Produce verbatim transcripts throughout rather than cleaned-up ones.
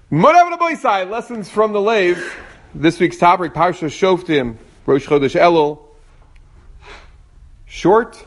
Morav Raboisai, lessons from the Lev. This week's topic, Parsha Shoftim, Rosh Chodesh Elul. Short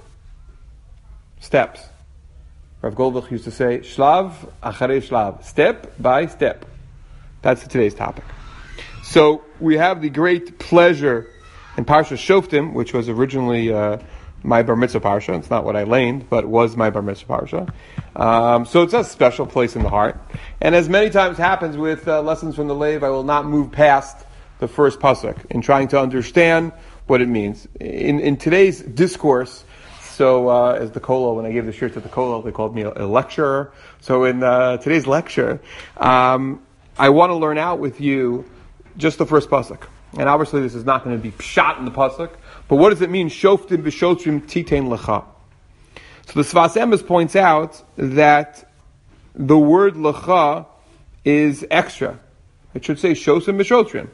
steps. Rav Goldbach used to say, Shlav acharei shlav, step by step. That's today's topic. So we have the great pleasure in Parsha Shoftim, which was originally uh, my Bar Mitzvah Parsha. It's not what I laned, but it was my Bar Mitzvah Parsha. Um, so it's a special place in the heart. And as many times happens with uh, lessons from the Lev, I will not move past the first pasuk in trying to understand what it means. In, in today's discourse, so uh, as the Kollel, when I gave the shirt to the Kollel, they called me a, a lecturer. So in uh, today's lecture, um, I want to learn out with you just the first pasuk. And obviously this is not going to be pshat in the pasuk, but what does it mean? Shoftim v'shotrim titein lecha. So the Sfas Emes points out that the word lecha is extra. It should say shosim v'shotrim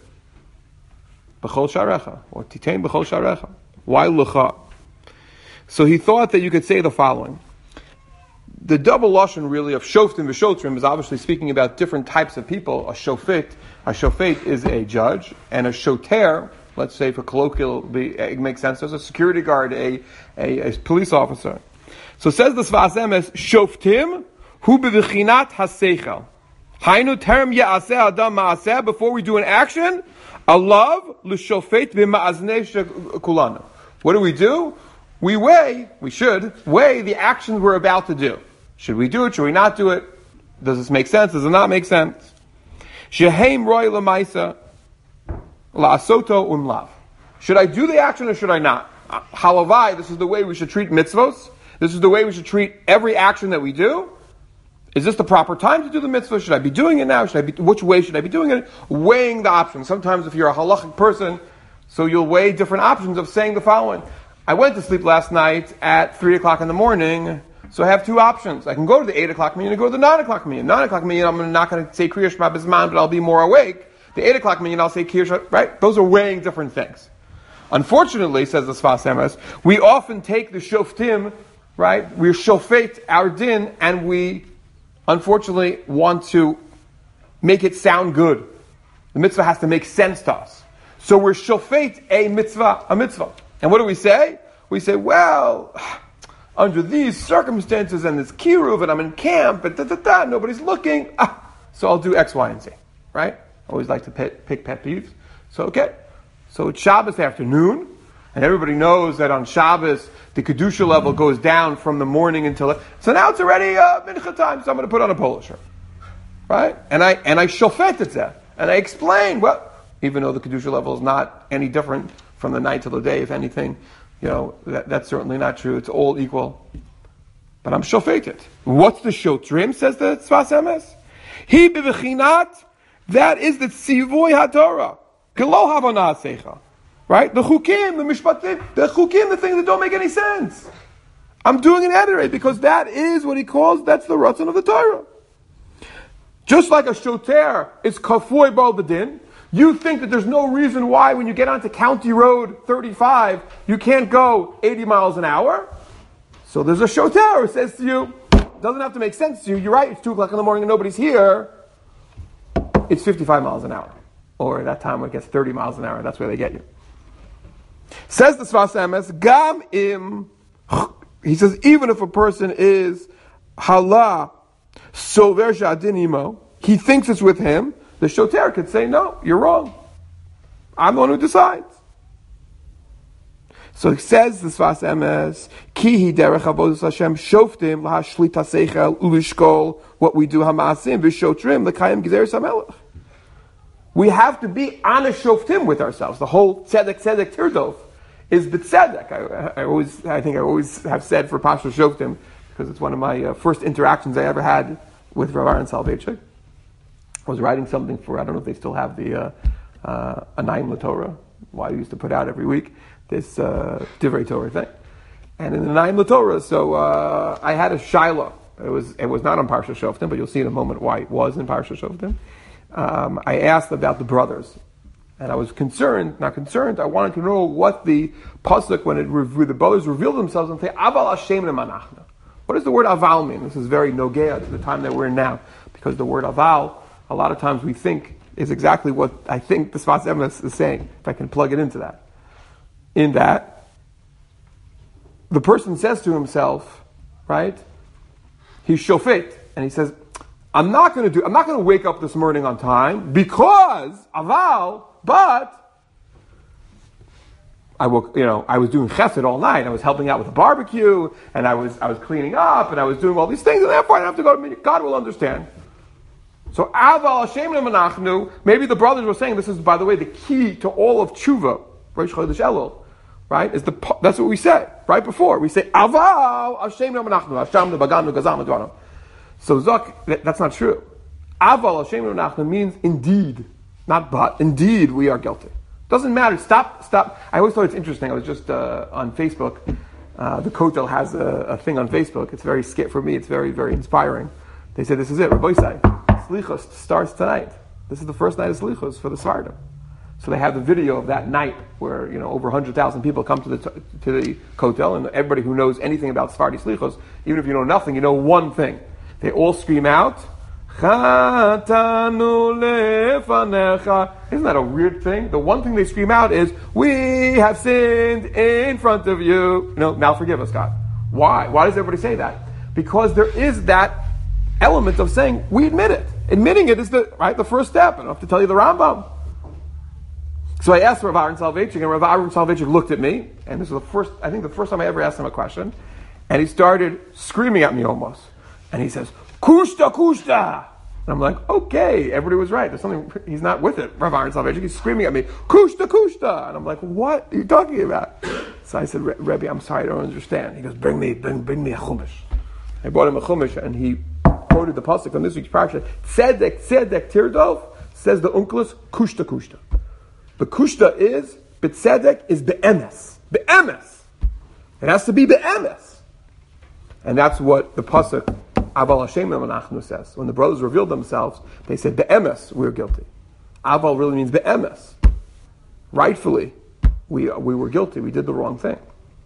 b'chol sharecha, or titein b'chol sharecha. Why lecha? So he thought that you could say the following. The double lashon really of shoftim v'shotrim is obviously speaking about different types of people. A shofet, a shofet is a judge, and a shoter, let's say for colloquial, it makes sense, as a security guard, a, a, a police officer. So says the Sfas Emes, shoftim hu b'v'chinat haseichel. Hainu terem ya'aseh adam ma'aseh, before we do an action, alav l'shofet b'ma'aznei kulanu. What do we do? We weigh, we should, weigh the actions we're about to do. Should we do it? Should we not do it? Does this make sense? Does it not make sense? Sheheim roy lamaisa la'asoto umlav. Should I do the action or should I not? Halavai, this is the way we should treat mitzvos. This is the way we should treat every action that we do. Is this the proper time to do the mitzvah? Should I be doing it now? Should I be, which way should I be doing it? Weighing the options. Sometimes if you're a halachic person, so you'll weigh different options of saying the following. I went to sleep last night at three o'clock in the morning, so I have two options. I can go to the eight o'clock minyan and go to the nine o'clock minyan. nine o'clock minyan, I'm not going to say Kriya Shema B'zman, but I'll be more awake. The eight o'clock minyan, I'll say Kriya Shema, right? Those are weighing different things. Unfortunately, says the Sfas Emes, we often take the shoftim, right? We shofet our din, and we, unfortunately, want to make it sound good. The mitzvah has to make sense to us. So we're shofet a mitzvah, a mitzvah. And what do we say? We say, well, under these circumstances and this kiruv, and I'm in camp, and da da da, nobody's looking, ah, so I'll do X, Y, and Z, right? I always like to pick, pick pet peeves. So, okay. So it's Shabbos afternoon, and everybody knows that on Shabbos, the Kedusha level goes down from the morning until, so now it's already uh, mincha time, so I'm going to put on a polo shirt, right? And I, and I shofet it there, and I explain, well, even though the Kedusha level is not any different from the night till the day, if anything, you know, that, that's certainly not true. It's all equal. But I'm shofeted. What's the shotrim, says the Sfas Emes? He b'v'chinat, that is the tzivoy haTorah. K'lo havana secha. Right? The chukim, the mishpatim, the chukim, the things that don't make any sense. I'm doing an ederate because that is what he calls, that's the ratzon of the Torah. Just like a shoter is kafoy bal b'din, you think that there's no reason why when you get onto County Road thirty-five, you can't go eighty miles an hour. So there's a shoter who says to you, doesn't have to make sense to you, you're right, it's two o'clock in the morning and nobody's here. It's fifty-five miles an hour. Or at that time when it gets thirty miles an hour, that's where they get you. Says the Sfas Emes, Gam im, he says, even if a person is hala, sover shadin imo, he thinks it's with him, the shoter could say, no, you're wrong. I'm the one who decides. So it says the Sfas Emes, Ki hi derech avodas Hashem shoftim lahashlita seichel ulishkol, what we do hamasim v'shotrim l'kayim gezeres hamelech. We have to be honest shoftim with ourselves. The whole tzedek tzedek tirdof is b'tzedek. I, I always, I think I always have said for Pasha Shoftim, because it's one of my uh, first interactions I ever had with Rav Aaron Soloveitchik. I was writing something for, I don't know if they still have the uh, uh, Anayim LaTorah, why we used to put out every week, this uh, Divrei Torah thing. And in the Anayim LaTorah, so uh, I had a Shiloh. It was it was not on Parsha Shoftim, but you'll see in a moment why it was in Parsha Shoftim. Um, I asked about the brothers. And I was concerned, not concerned, I wanted to know what the pasuk, when it re- the brothers revealed themselves and say, Aval Hashem lemanachna. What does the word aval mean? This is very nogea to the time that we're in now, because the word aval a lot of times we think is exactly what I think the Sfas Emes is saying, if I can plug it into that. In that, the person says to himself, right, he's shofet, and he says, I'm not going to do, I'm not going to wake up this morning on time because, aval, but I woke, you know, I was doing chesed all night. I was helping out with the barbecue, and I was, I was cleaning up, and I was doing all these things, and therefore I don't have to go to meeting. God will understand. So, aval Hashem lemanachnu. Maybe the brothers were saying this is, by the way, the key to all of tshuva, Rosh Chodesh Elul, right? Is the that's what we said right before. We say aval Hashem lemanachnu, Hashem lebaganu gazam advanu. So Zok, that, that's not true. Aval Hashem lemanachnu means indeed, not but. Indeed, we are guilty. Doesn't matter. Stop, stop. I always thought it's interesting. I was just uh, on Facebook. Uh, the Kotel has a, a thing on Facebook. It's very scary for me. It's very, very inspiring. They say this is it. Rabbi Say, Slichos starts tonight. This is the first night of Slichos for the Svardim. So they have the video of that night where you know over one hundred thousand people come to the to the Kotel, and everybody who knows anything about Sephardi Slichos, even if you know nothing, you know one thing. They all scream out, Chatanu lefanecha. Isn't that a weird thing? The one thing they scream out is, we have sinned in front of you. No, now forgive us, God. Why? Why does everybody say that? Because there is that element of saying, we admit it. Admitting it is the right the first step. I don't have to tell you the Rambam. So I asked Rav Aaron Soloveitchik, and Rav Aaron Soloveitchik looked at me, and this was the first, I think the first time I ever asked him a question, and he started screaming at me almost. And he says, Kushta, Kushta! And I'm like, okay, everybody was right. There's something, he's not with it. Rav Aaron Soloveitchik, he's screaming at me, Kushta, Kushta! And I'm like, what are you talking about? So I said, Rebbe, I'm sorry, I don't understand. He goes, bring me, bring, bring me a chumash. I brought him a chumash, and he quoted the pasuk from this week's parsha. Tzedek, Tzedek, Tirdov, says the Unkelus, Kushta, Kushta. The Kushta is, B'tzedek is Be'emes. Be'emes. It has to be Be'emes. And that's what the pasuk, Aval Hashem lemanachnu says. When the brothers revealed themselves, they said, Be'emes, we're guilty. Aval really means Be'emes. Rightfully, we, we were guilty. We did the wrong thing.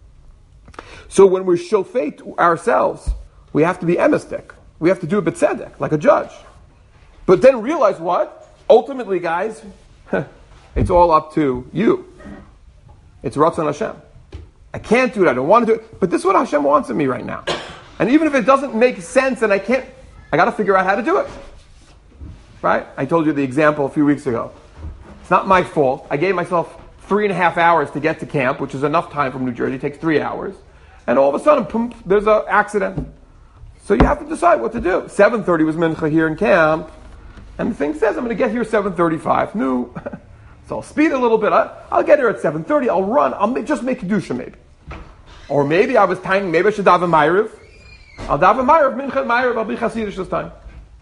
So when we're shofet ourselves, we have to be emestik. We have to do a B'tzedek, like a judge. But then realize what? Ultimately, guys, it's all up to you. It's Ratzon Hashem. I can't do it. I don't want to do it. But this is what Hashem wants of me right now. And even if it doesn't make sense and I can't, I got to figure out how to do it. Right? I told you the example a few weeks ago. It's not my fault. I gave myself three and a half hours to get to camp, which is enough time from New Jersey. It takes three hours. And all of a sudden, boom, there's an accident. So you have to decide what to do. seven thirty was mincha here in camp. And the thing says I'm going to get here seven thirty-five. No. So I'll speed a little bit. I'll get here at seven thirty. I'll run. I'll make, just make Kedusha maybe. Or maybe I was timing, maybe I should daven Ma'ariv. I'll daven Ma'ariv, Mincha Ma'ariv, I'll be Hasidish this time.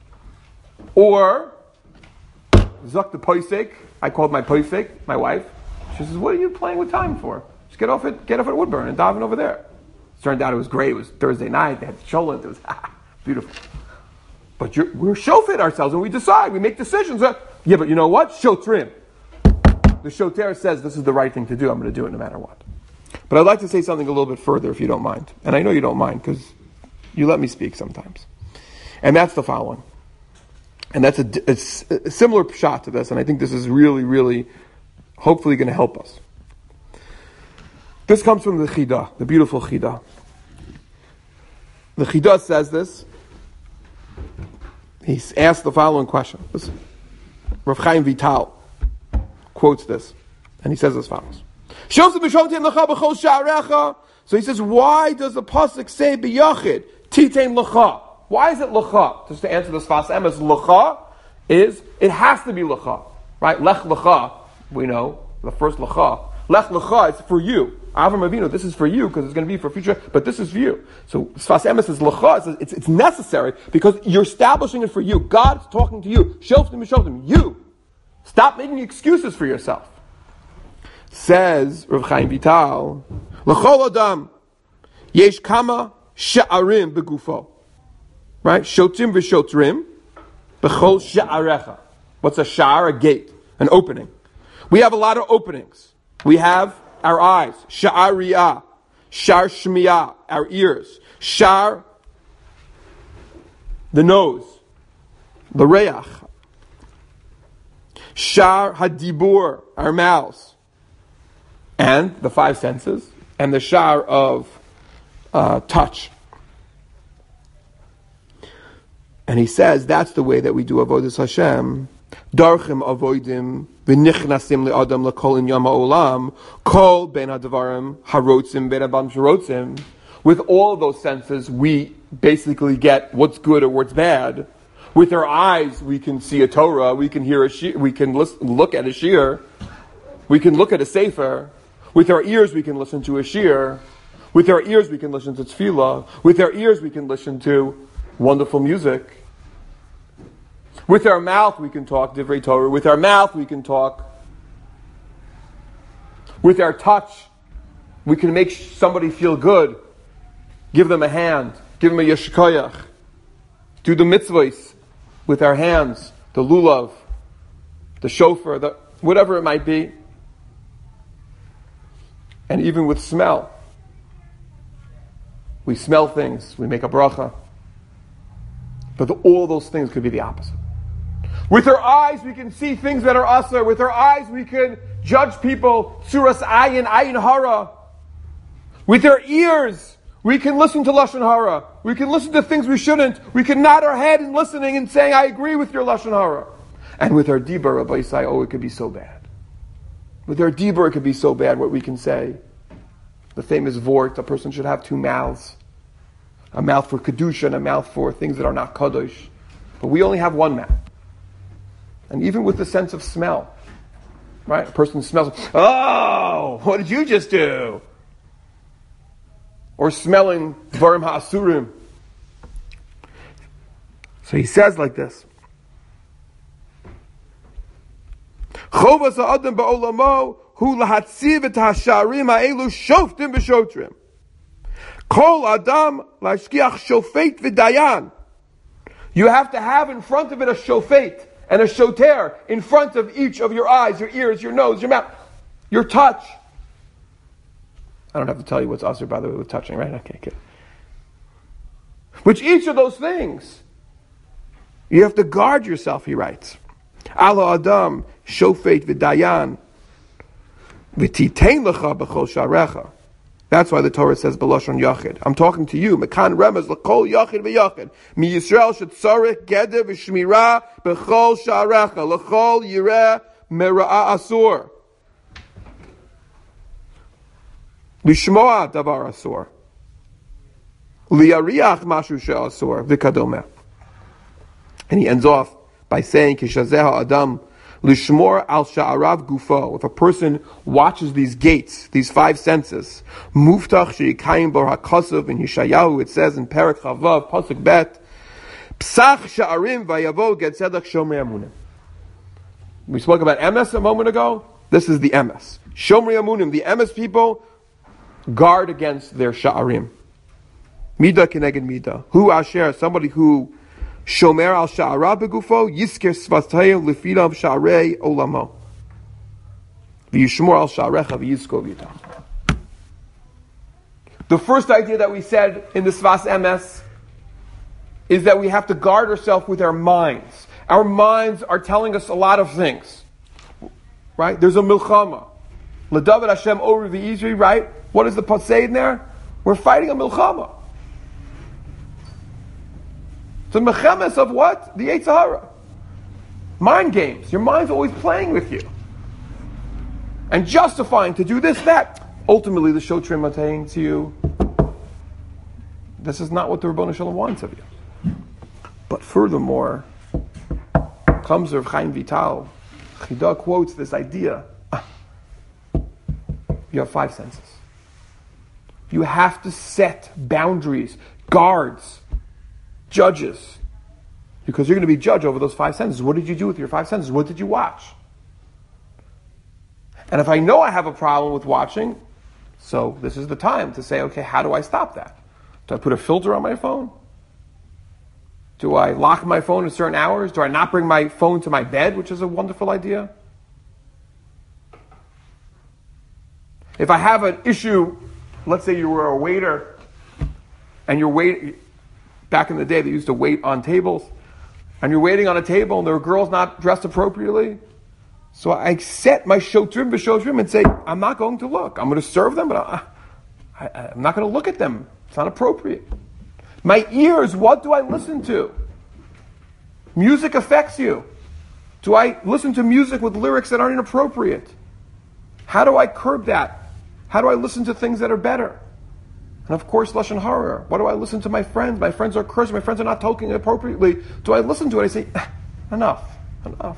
Or, Zuk the Poisek, I called my Poisek, my wife. She says, what are you playing with time for? Just get off at, get off at Woodburn and daven over there. It turned out it was great. It was Thursday night. They had Sholent. It was beautiful. But you're, we're shofet ourselves and we decide. We make decisions. Yeah, but you know what? Shotrim. The Shoter says this is the right thing to do. I'm going to do it no matter what. But I'd like to say something a little bit further if you don't mind. And I know you don't mind because you let me speak sometimes. And that's the following. And that's a, a, a similar shot to this. And I think this is really, really, hopefully going to help us. This comes from the Chidah, the beautiful Chidah. The Chidah says this. He's asked the following question. Listen. Rav Chaim Vital quotes this, and he says as follows. So he says, why does the pasuk say b'yachid titein l'cha? Why is it l'cha? Just to answer the Sfas Emes, l'cha is, it has to be l'cha, right? Lech l'cha, we know, the first l'cha. Lech l'cha is for you. Avram Avinu, this is for you because it's going to be for future, but this is for you. So Sfas Emes says l'cha, it's, it's necessary because you're establishing it for you. God's talking to you. Shoftim v'shoftim, you. Stop making excuses for yourself. Says Rav Chaim Vital, L'chol adam yesh kama sha'arim begufo. Right? Shotim v'shotrim b'chol sha'arecha. What's a sha'ar? A gate. An opening. We have a lot of openings. We have our eyes. Sha'ar riyah. Sha'ar shmiyah. Our ears. Sha'ar the nose. The reach. Shar hadibur, our mouths, and the five senses, and the shar of uh, touch. And he says that's the way that we do avodas Hashem. Darchim avodim v'nichnasim le'adam l'kol inyam ha'olam kol ben hadavarim harotzim ben abam sharotzim. With all of those senses, we basically get what's good or what's bad. With our eyes, we can see a Torah, we can hear a shir, we can listen, look at a shir, we can look at a sefer. With our ears, we can listen to a shir. With our ears, we can listen to tefillah. With our ears, we can listen to wonderful music. With our mouth, we can talk divrei Torah. With our mouth, we can talk. With our touch, we can make somebody feel good. Give them a hand. Give them a yeshkoyach. Do the mitzvahs with our hands. The lulav, the shofar, the whatever it might be. And even with smell. We smell things. We make a bracha. But the, all those things could be the opposite. With our eyes, we can see things that are asur. With our eyes, we can judge people. Suras ayin, ayin hara. With our ears, we can listen to lashon hara. We can listen to things we shouldn't. We can nod our head in listening and saying, "I agree with your lashon hara." And with our dibur, Rabbi Yisai, oh, it could be so bad. With our dibur, it could be so bad. What we can say, the famous vort, a person should have two mouths, a mouth for kedusha and a mouth for things that are not kadosh. But we only have one mouth. And even with the sense of smell, right? A person smells, oh, what did you just do? Or smelling dvarim ha'asurim. So he says like this. Chovas ha'adam ba'olamo hu lahatziv et ha'sharim ha'elu shoftim b'shotrim. Kol adam lashkiach shofet v'dayan. You have to have in front of it a shofet and a shoter in front of each of your eyes, your ears, your nose, your mouth, your touch. I don't have to tell you what's asur, by the way, with touching, right? Okay, good. Which each of those things, you have to guard yourself, he writes. Ala adam shofet v'dayan v'titein lecha b'chol sharecha. That's why the Torah says b'lashon yachid. I'm talking to you. Mekan remez l'kol yachid v'yachid. Mi Yisrael shetzarich geder v'shmira b'chol sharecha l'chol yireh mera'a asur. Lishmoa davar asur. Liariach mashu she'asur v'kadomeh. And he ends off by saying, Kishazeh adam lishmor al sha'arav gufo. If a person watches these gates, these five senses, muftach she'ikayim bar hakasav in Yeshayahu, it says in Perek Chavav, Pasuk Bet, psach sha'arim vayavo getzedach shomrei amunim. We spoke about emes a moment ago. This is the emes. Shomrei amunim, the emes people guard against their sha'arim. Mida keneged mida. Hu asher, somebody who shomer al sha'arav begufo, yisker svatayim lefidav sha'arei olamo. V'yishmor al sha'arecha v'yizko v'yidam. The first idea that we said in the Svas Emes is that we have to guard ourselves with our minds. Our minds are telling us a lot of things. Right? There's a milchama. L'david Hashem over v'yizri, right? What does the Pasuk say in there? We're fighting a milchama. It's a mechemes of what? The Yetzer Hara. Mind games. Your mind's always playing with you. And justifying to do this, that. Ultimately, the Shotrim are saying to you, this is not what the Rebbeinu Shalom wants of you. But furthermore, comes Rav Chaim Vital. Chida quotes this idea. You have five senses. You have to set boundaries, guards, judges, because you're going to be judged over those five senses. What did you do with your five senses? What did you watch? And if I know I have a problem with watching, so this is the time to say, okay, how do I stop that? Do I put a filter on my phone? Do I lock my phone at certain hours? Do I not bring my phone to my bed, which is a wonderful idea? If I have an issue, let's say you were a waiter, and you're waiting. Back in the day, they used to wait on tables, and you're waiting on a table, and there are girls not dressed appropriately. So I set my shotrim v'shotrim and say, I'm not going to look. I'm going to serve them, but I, I, I'm not going to look at them. It's not appropriate. My ears, what do I listen to? Music affects you. Do I listen to music with lyrics that aren't inappropriate? How do I curb that? How do I listen to things that are better? And of course, Lashon Hara. What do I listen to my friends? My friends are cursing. My friends are not talking appropriately. Do I listen to it? I say, enough, enough.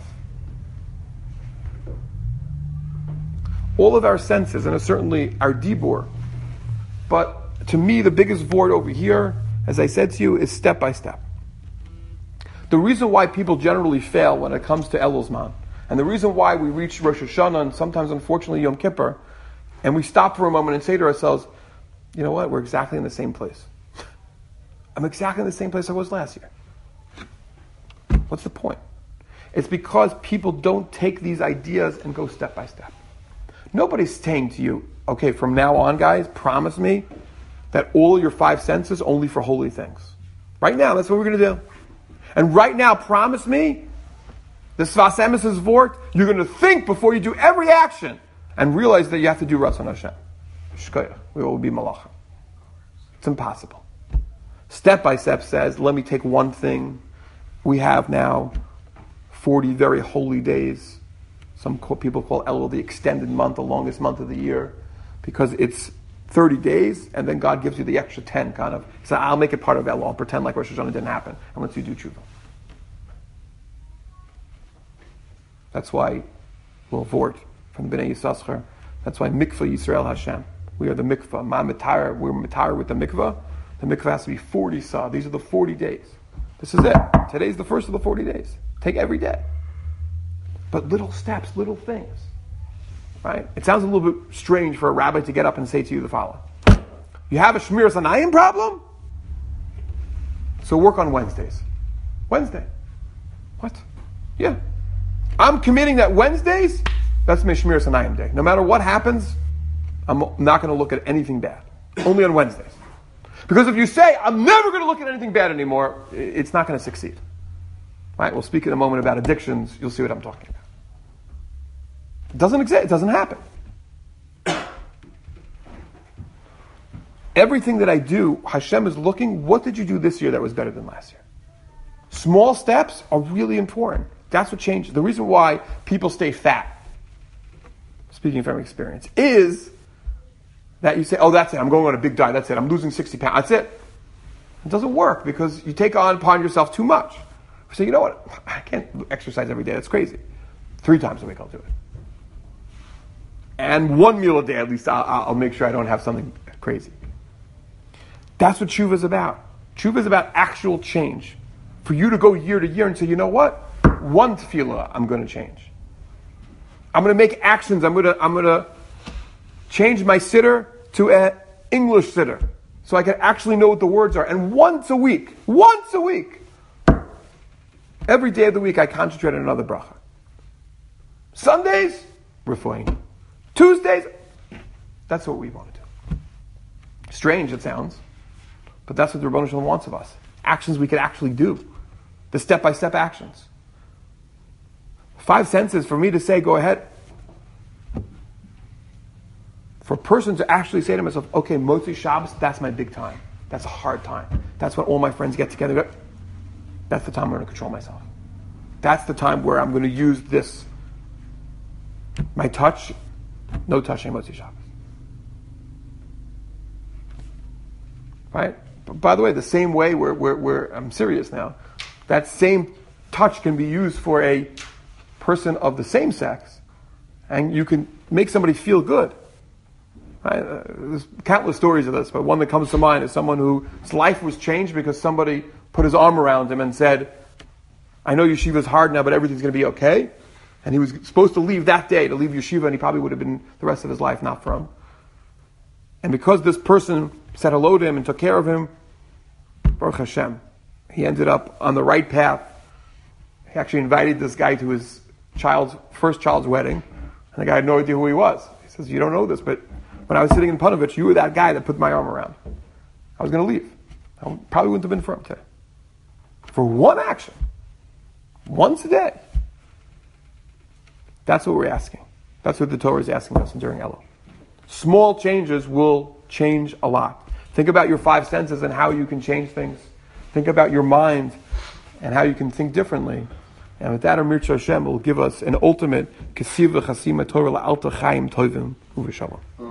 All of our senses, and certainly our dibur. But to me, the biggest void over here, as I said to you, is step by step. The reason why people generally fail when it comes to Elul Zman, and the reason why we reach Rosh Hashanah, and sometimes unfortunately Yom Kippur, and we stop for a moment and say to ourselves, you know what, we're exactly in the same place. I'm exactly in the same place I was last year. What's the point? It's because people don't take these ideas and go step by step. Nobody's saying to you, okay, from now on, guys, promise me that all your five senses only for holy things. Right now, that's what we're going to do. And right now, promise me, the Sfas Emes is Vort, you're going to think before you do every action and realize that you have to do Ratzon Hashem. Shkoyach, we will be Malachim. It's impossible. Step by step says, let me take one thing. We have now forty very holy days. Some people call Elul the extended month, the longest month of the year, because it's thirty days, and then God gives you the extra ten, kind of. So I'll make it part of Elul. I'll pretend like Rosh Hashanah didn't happen, and let you do tshuva. That's why we'll vort from the Bnei Yisachar. That's why mikvah Yisrael Hashem. We are the mikvah. Ma mitar, we're mitar with the mikvah. The mikvah has to be forty sa. These are the forty days. This is it. Today's the first of the forty days. Take every day. But little steps, little things. Right? It sounds a little bit strange for a rabbi to get up and say to you the following. You have a Shmiras Hanayim problem? So work on Wednesdays. Wednesday. What? Yeah. I'm committing that Wednesdays, that's my Shmiras Hanayim day. No matter what happens, I'm not going to look at anything bad. Only on Wednesdays. Because if you say, I'm never going to look at anything bad anymore, it's not going to succeed. Right? We'll speak in a moment about addictions. You'll see what I'm talking about. It doesn't exist. It doesn't happen. Everything that I do, Hashem is looking, what did you do this year that was better than last year? Small steps are really important. That's what changes. The reason why people stay fat, speaking from experience, is that you say, oh, that's it. I'm going on a big diet. That's it. I'm losing sixty pounds. That's it. It doesn't work because you take on upon yourself too much. You say, you know what? I can't exercise every day. That's crazy. Three times a week I'll do it. And one meal a day, at least, I'll, I'll make sure I don't have something crazy. That's what tshuva is about. Tshuva is about actual change. For you to go year to year and say, you know what? One tefillah, I'm going to change. I'm going to make actions. I'm going to, I'm going to change my sitter to an English sitter, so I can actually know what the words are. And once a week, once a week, every day of the week, I concentrate on another bracha. Sundays, refuing. Tuesdays, that's what we want to do. Strange, it sounds, but that's what the Rebbeinu Shalom wants of us. Actions we can actually do. The step-by-step actions. Five senses for me to say, go ahead. For a person to actually say to myself, okay, Motzi Shabbos, that's my big time. That's a hard time. That's when all my friends get together. That's the time I'm going to control myself. That's the time where I'm going to use this. My touch, no touching Motzi Shabbos. Right? But by the way, the same way, where where where I'm serious now, that same touch can be used for a person of the same sex, and you can make somebody feel good. Right? Uh, there's countless stories of this, but one that comes to mind is someone whose life was changed because somebody put his arm around him and said, I know yeshiva's hard now, but everything's going to be okay. And he was supposed to leave that day, to leave yeshiva, and he probably would have been the rest of his life not from. And because this person said hello to him and took care of him, Baruch Hashem, he ended up on the right path. He actually invited this guy to his child's first child's wedding, and the guy had no idea who he was. He says, you don't know this, but when I was sitting in Panovich, you were that guy that put my arm around. I was going to leave. I probably wouldn't have been for him today. For one action, once a day. That's what we're asking. That's what the Torah is asking us during Elul. Small changes will change a lot. Think about your five senses and how you can change things. Think about your mind and how you can think differently. And with that, Amir Hashem will give us an ultimate Kesiv L'Chasima Torah La'alta Chaim Tovim Uv'Shalom.